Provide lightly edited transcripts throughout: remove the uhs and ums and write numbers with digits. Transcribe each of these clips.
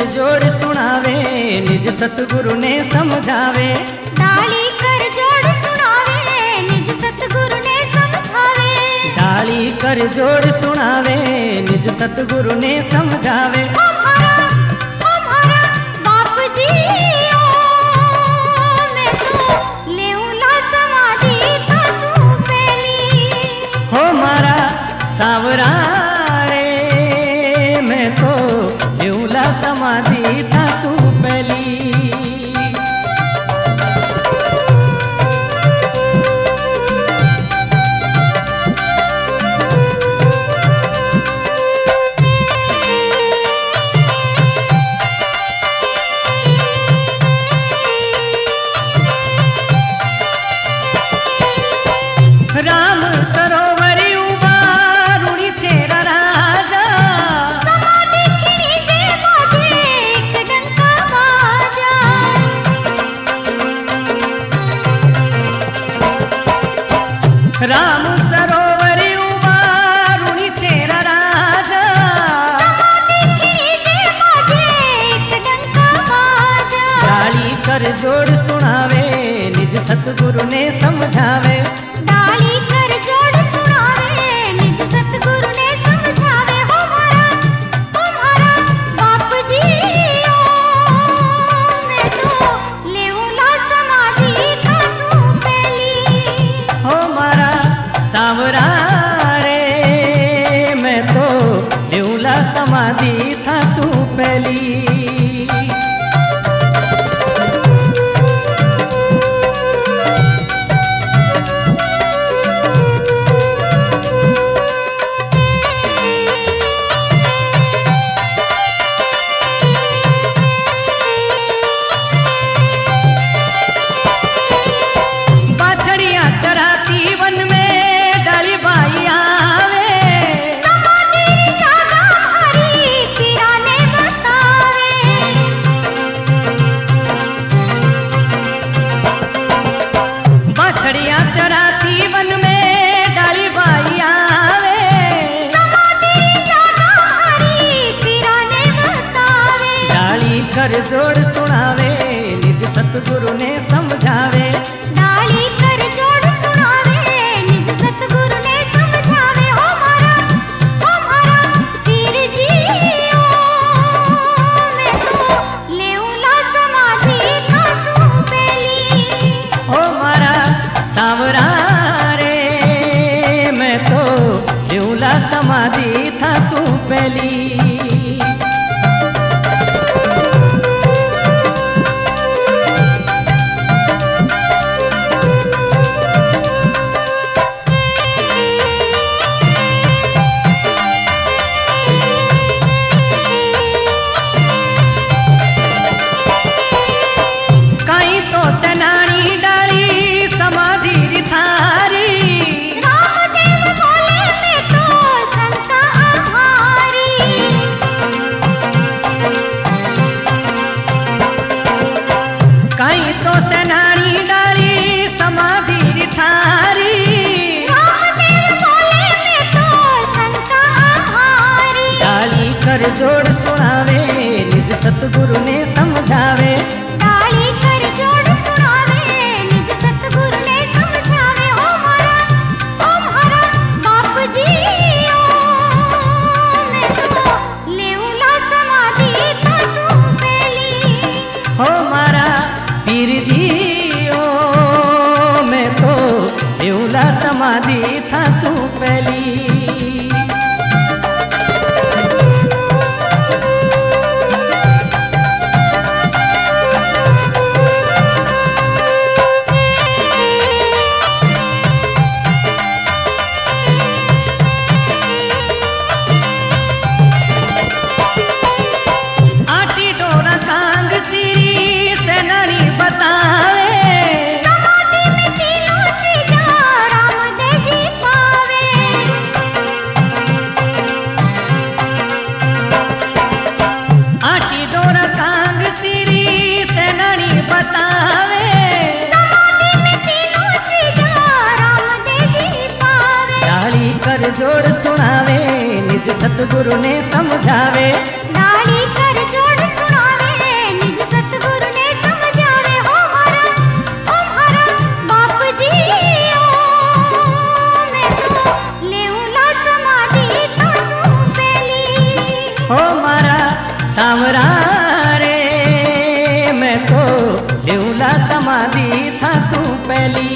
जोड़ सुनावे निज सतगुरु ने समझावे। डाली कर जोड़ सुनावे निज सतगुरु ने समझावे। डाली कर जोड़ सुनावे निज सतगुरु ने समझावे। हमारा बाप जी ओ मैं तो लेऊला समाधि थासू पहली। हो मारा सावरा रे मैं तो लेऊला समाधि थासू पहली। राम सरोवर उबा रुणी चेरा राजा। समाधि खिंचे बाजे एक डंका बाजा। राम सरोवर उबा रुणी चेरा राजा। समाधि खिंचे बाजे एक डंका बाजा। डाली कर जोड़ सुनावे निज सतगुरु ने समझावे। डाली कर जोड़ सुनावे निज सतगुरु ने समझावे। हमारा बाप जी ओ मैं तो लेऊला समाधि थासू पहली। हो मारा सावरा रे मैं तो लेऊला समाधि थासू पहली। चराती वन में डाली बाई आवे। समाधि जागा हरी किराने बतावे। बाछड़िया चराती वन में डाली बाई आवे। समाधि जागा हरी किराने बतावे। डाली कर जोड़ सुनावे निज सतगुरु ने समझावे। डाली कर जोड़ सुनावे निज सतगुरु ने समझावे। हमारा पीर जी ओ मैं तो लेऊला समाधि थासू पहली। हो मारा सावरा रे मैं तो लेऊला समाधि थासू पहली। जोड़ सुनावे निज सतगुरु ने समझावे। डाली कर जोड़ सुनावे निज सतगुरु ने समझावे। हमारा बाप जी ओ मैं तो लेऊला समाधि थासू पहली। हो मारा पीर जी ओ मैं तो लेऊला समाधि थासू पहली। जोड़ सुनावे निज सतगुरु ने समझावे। डाली कर जोड़ सुनावे खासू पहली।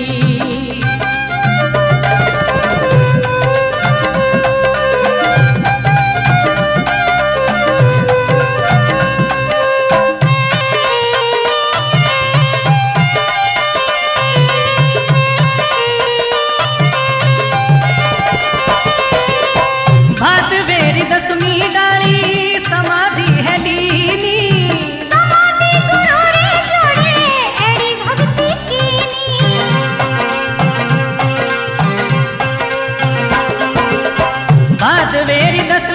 भादवेरी दसवीं डाली समाधि है लीनी। समाधि गुरु रे जोड़े एड़ी भक्ति कीनी। भादवेरी दसवीं